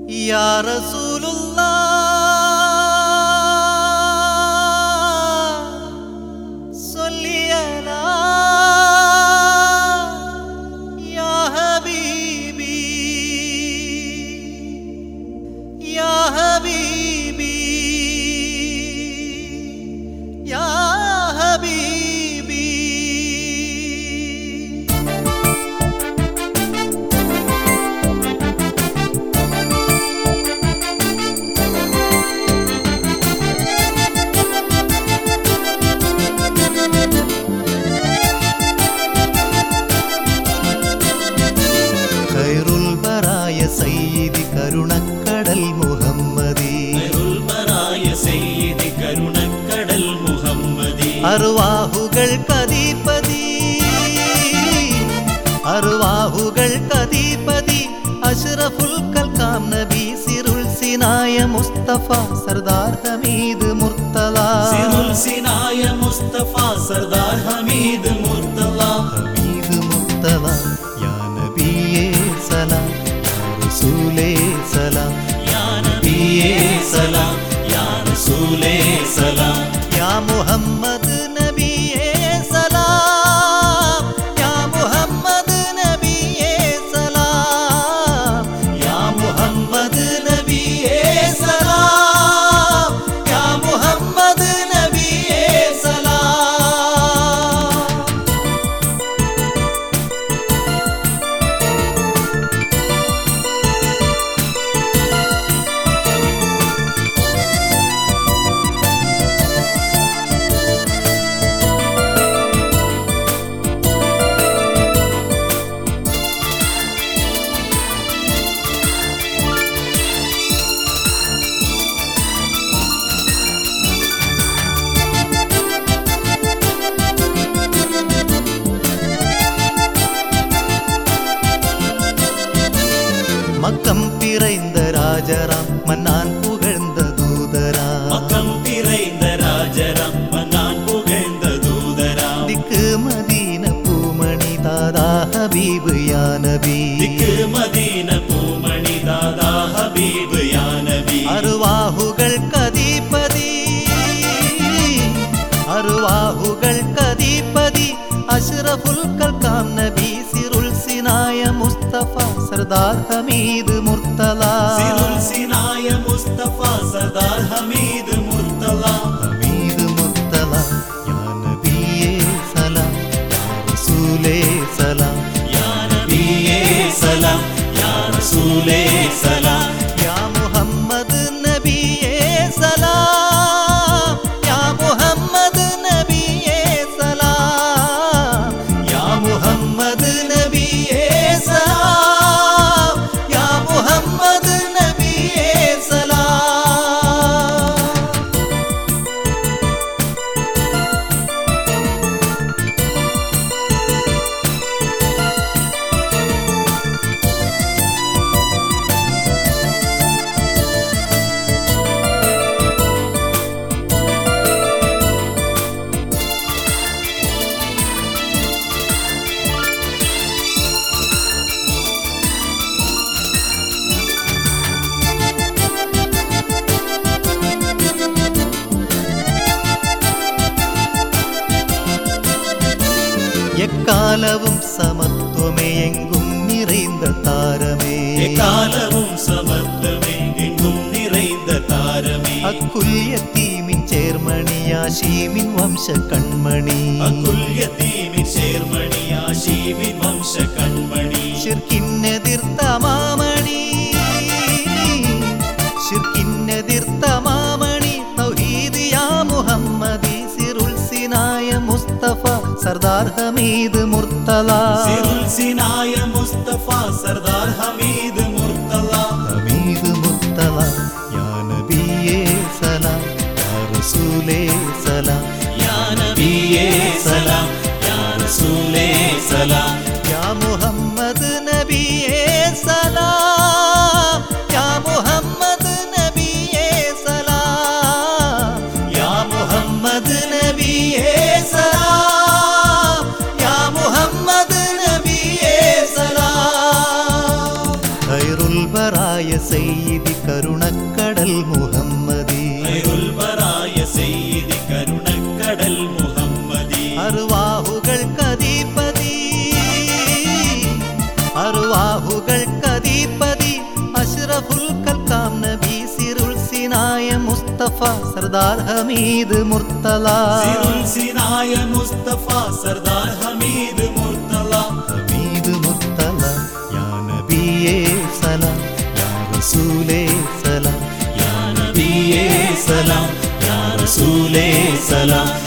या रसूलुल्लाह सल्ली अला या हबीबी या हबीबी या हबीबी। खैरुल बराय सय्यिदी करुणक्कडल मुहम्मदी खैरुल्बराय सय्यिदी करुणक्कडल मुहम्मदी अरुवाहुगൾക്കധിപതി अरुवाहुगൾക്കധിപതി अशरफुल कल्काम नबी सिरुल सिनाय मुस्तफा सरदार हमीद मुर्तला सिरुल सिनाय मुस्तफा सरदार हमीद मुर्तला हमीद मुर्तला या नबीए सलाम या रसूले सलाम या नबीए सलाम या रसूले सलाम या मुहम्मद नबीए सलाम या मुहम्मद नबीए सलाम या मुहम्मद नबीए सलाम या मुहम्मद नबीए सलाम। മക്കം പിറൈந்த രാജരാം മന്നാൻ പുകഴ്ந்த ദൂതരാം മക്കം പിറൈந்த രാജരാം മന്നാൻ പുകഴ്ந்த ദൂതരാം ദിക്ക് മദീന പൂമണി ദാദാ ഹബീബ് യാ നബി ദിക്ക് മദീന പൂമണി ദാദാ ഹബീബ് യാ നബി അരുവാഹുകൾക്കധിപതി അരുവാഹുകൾക്കധിപതി അഷ്റഫുൽ കൽക്കാം നബി സിറുൽ സിനായ മുസ്തഫ सरदार हमीद मुर्तला सिरुल सिनाय मुस्तफा सरदार हमीद मुर्तला हमीद मुर्तला या नबीए सलाम या रसूले सलाम या नबीए सलाम या रसूले सलाम या मुहम्मद नबीए सलाम या मुहम्मद नबीए सलाम या मुहम्मद नबीए सलाम या मुहम्मद नबीए सलाम। എക്കാലവും സമത്വമേ എങ്കും നിറൈந்த താരമേ എക്കാലവും സമത്വമേ എങ്ങും നിറൈந்த താരമേ അക്കുല്യത്തീമിൻ ചേർമണി യാശീമിൻ വംശ കൺമണി അകുല്യതീമിൻ ചേർമണി ആശീമിൻ വംശ കൺമണി ശിർക്കിനെതിർത്ത മാമണി ശിർക്കിനെതിർത്ത മാമണി തൗഹീദ് യാ മുഹമ്മദി സിറുൽ സിനായ മുസ്തഫ सरदार हमीद मुर्तला सिरुल सिनाय मुस्तफा सरदार हमीद मुर्तला हमीद मुर्तला या नबीए सलाम या रसूले सलाम या नबीए सलाम या रसूले सलाम या मुहम्मद नबीए सलाम या मुहम्मद नबीए सलाम या मुहम्मद नबीए सलाम या मुहम्मद नबीए सलाम। खैरुल बराय സയ്യിദി കരുണക്കടൽ മുഹമ്മദി ഖൈറുൽവറായ സയ്യിദി കരുണക്കടൽ മുഹമ്മദി അറുവാഹുകൾക്കധിപതി അഷ്റഫുൽ കൽക്കാം നബി സിറുൽ സിനായ മുസ്തഫ സർദാർ ഹമീദ് മുർത്തല സിറുൽ സിനായ മുസ്തഫ സർദാർ ഹമീദ് മുർത്തല യാ നബിയേ സലാം യാ റസൂലേ സലാം യാ നബിയേ സലാം യാ റസൂലേ സലാം